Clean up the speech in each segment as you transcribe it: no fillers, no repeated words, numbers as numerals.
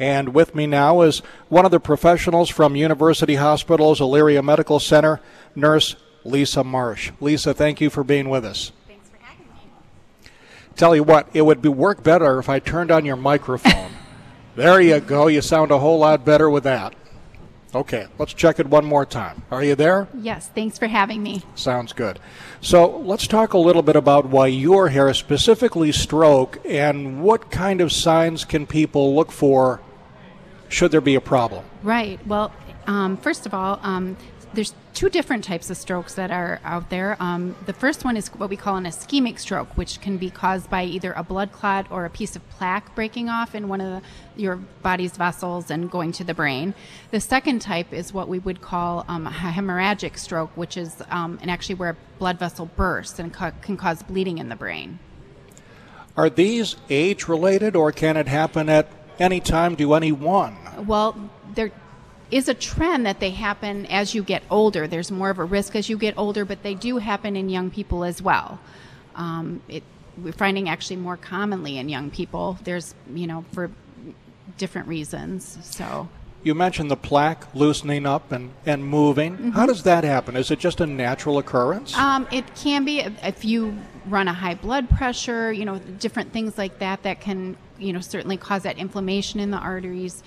And with me now is one of the professionals from University Hospital's Elyria Medical Center, Nurse Lisa Marsh. Lisa, thank you for being with us. Thanks for having me. Tell you what, it would work better if I turned on your microphone. There you go. You sound a whole lot better with that. Okay, let's check it one more time. Are you there? Yes, thanks for having me. Sounds good. So let's talk a little bit about why you're here, specifically stroke, and what kind of signs can people look for should there be a problem? Right. Well, first of all, there's two different types of strokes that are out there. The first one is what we call an ischemic stroke, which can be caused by either a blood clot or a piece of plaque breaking off in one of your body's vessels and going to the brain. The second type is what we would call a hemorrhagic stroke, which is and actually where a blood vessel bursts and can cause bleeding in the brain. Are these age-related, or can it happen at any time to anyone? Well, there is a trend that they happen as you get older. There's more of a risk as you get older, but they do happen in young people as well. We're finding actually more commonly in young people. There's, for different reasons. So you mentioned the plaque loosening up and moving. Mm-hmm. How does that happen? Is it just a natural occurrence? It can be if you run a high blood pressure, different things like that can, certainly cause that inflammation in the arteries.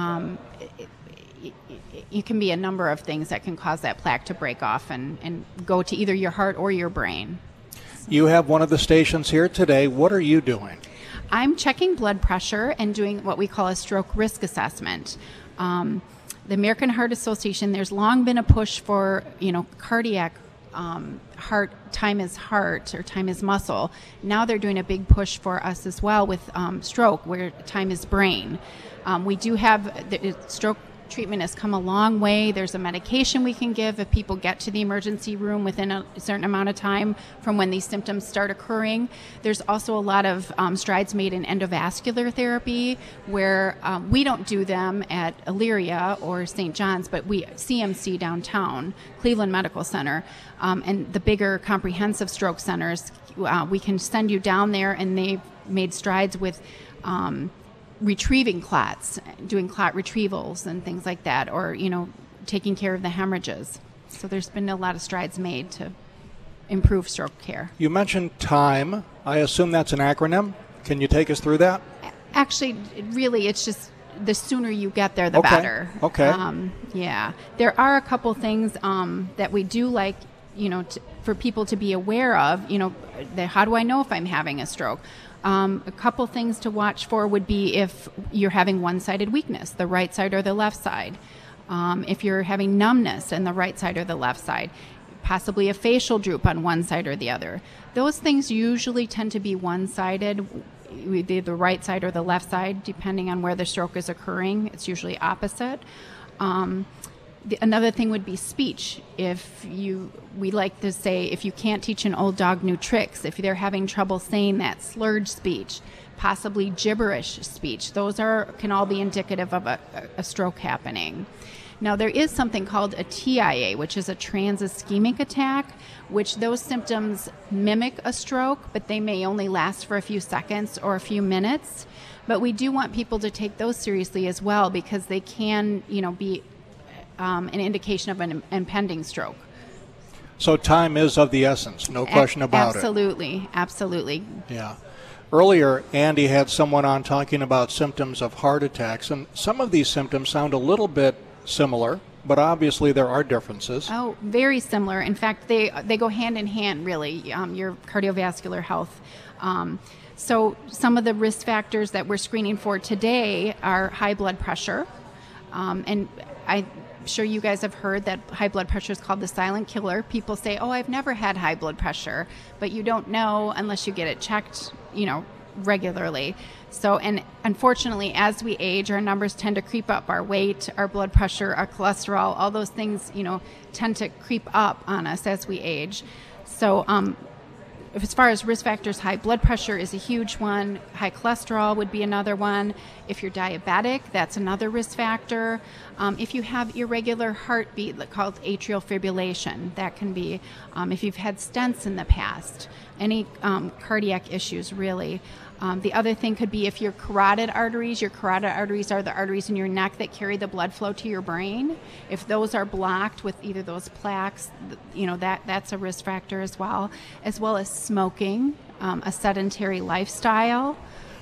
It can be a number of things that can cause that plaque to break off and go to either your heart or your brain. You have one of the stations here today. What are you doing? I'm checking blood pressure and doing what we call a stroke risk assessment. The American Heart Association, there's long been a push for, cardiac heart, time is heart or time is muscle. Now they're doing a big push for us as well with stroke, where time is brain. We do have stroke treatment has come a long way. There's a medication we can give if people get to the emergency room within a certain amount of time from when these symptoms start occurring. There's also a lot of strides made in endovascular therapy, where we don't do them at Elyria or St. John's, but we CMC downtown, Cleveland Medical Center, and the bigger comprehensive stroke centers, we can send you down there, and they've made strides with retrieving clots, doing clot retrievals and things like that, or, taking care of the hemorrhages. So there's been a lot of strides made to improve stroke care. You mentioned TIME. I assume that's an acronym. Can you take us through that? Actually, really, it's just the sooner you get there, the better. Okay. Yeah. There are a couple things that we do like, for people to be aware of, how do I know if I'm having a stroke? A couple things to watch for would be if you're having one-sided weakness, the right side or the left side. If you're having numbness in the right side or the left side, possibly a facial droop on one side or the other. Those things usually tend to be one-sided, either the right side or the left side, depending on where the stroke is occurring. It's usually opposite. Another thing would be speech. We like to say, if you can't teach an old dog new tricks, if they're having trouble saying that, slurred speech, possibly gibberish speech, those can all be indicative of a stroke happening. Now, there is something called a TIA, which is a trans-ischemic attack, which those symptoms mimic a stroke, but they may only last for a few seconds or a few minutes. But we do want people to take those seriously as well, because they can, be an indication of an impending stroke. So time is of the essence, no question about it. Absolutely. Yeah. Earlier, Andy had someone on talking about symptoms of heart attacks, and some of these symptoms sound a little bit similar, but obviously there are differences. Oh, very similar. In fact, they go hand in hand, really, your cardiovascular health. So some of the risk factors that we're screening for today are high blood pressure, and I'm sure you guys have heard that high blood pressure is called the silent killer. People say, I've never had high blood pressure, but you don't know unless you get it checked, regularly. So, and unfortunately, as we age, our numbers tend to creep up. Our weight, our blood pressure, our cholesterol, all those things, tend to creep up on us as we age. So, as far as risk factors, high blood pressure is a huge one. High cholesterol would be another one. If you're diabetic, that's another risk factor. If you have irregular heartbeat, called atrial fibrillation, that can be. If you've had stents in the past, any cardiac issues, really. The other thing could be if your carotid arteries are the arteries in your neck that carry the blood flow to your brain. If those are blocked with either those plaques, that's a risk factor as well as smoking, a sedentary lifestyle.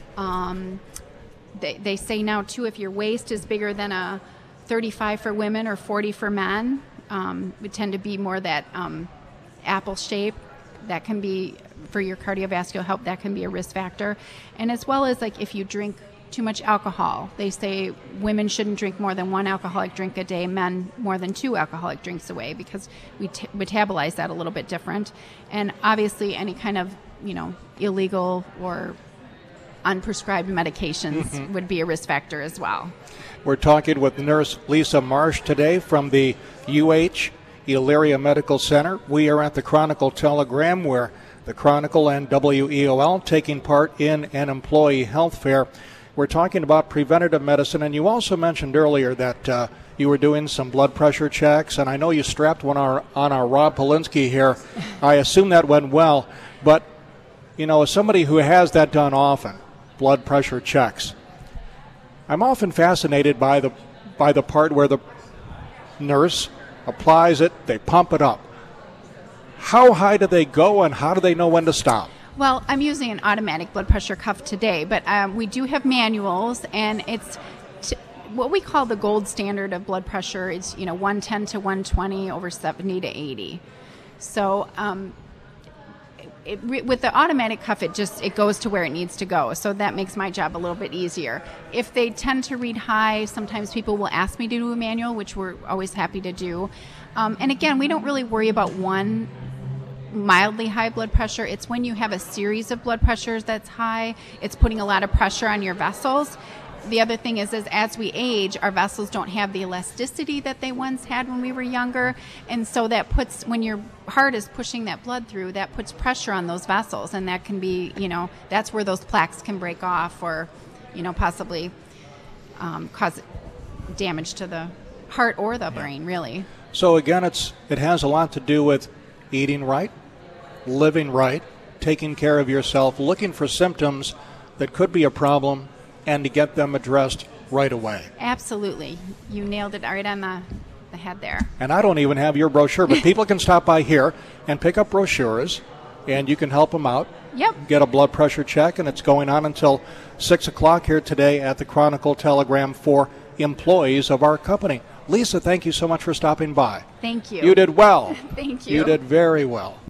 They say now too, if your waist is bigger than a 35 for women or 40 for men, would tend to be more that apple shape. That can be, for your cardiovascular health, that can be a risk factor. And as well as like if you drink too much alcohol, they say women shouldn't drink more than 1 alcoholic drink a day, men more than 2 alcoholic drinks a day, because we metabolize that a little bit different. And obviously any kind of, illegal or unprescribed medications would be a risk factor as well. We're talking with Nurse Lisa Marsh today from the UH Elyria Medical Center. We are at the Chronicle Telegram, where the Chronicle and WEOL taking part in an employee health fair. We're talking about preventative medicine, and you also mentioned earlier that you were doing some blood pressure checks, and I know you strapped one on our Rob Polinsky here. I assume that went well, but as somebody who has that done often, blood pressure checks, I'm often fascinated by the part where the nurse applies it, they pump it up. How high do they go, and how do they know when to stop? Well, I'm using an automatic blood pressure cuff today, but we do have manuals, and it's what we call the gold standard of blood pressure is 110 to 120 over 70 to 80. So with the automatic cuff, it goes to where it needs to go. So that makes my job a little bit easier. If they tend to read high, sometimes people will ask me to do a manual, which we're always happy to do. And again, we don't really worry about one mildly high blood pressure. It's when you have a series of blood pressures that's high, it's putting a lot of pressure on your vessels. The other thing is as we age, our vessels don't have the elasticity that they once had when we were younger. And so that puts, when your heart is pushing that blood through, that puts pressure on those vessels. And that can be, that's where those plaques can break off or, possibly cause damage to the heart or the brain, really. So again, it has a lot to do with eating right, living right, taking care of yourself, looking for symptoms that could be a problem, and to get them addressed right away. Absolutely. You nailed it right on the head there. And I don't even have your brochure, but people can stop by here and pick up brochures, and you can help them out. Yep. Get a blood pressure check, and it's going on until 6 o'clock here today at the Chronicle Telegram for employees of our company. Lisa, thank you so much for stopping by. Thank you. You did well. Thank you. You did very well.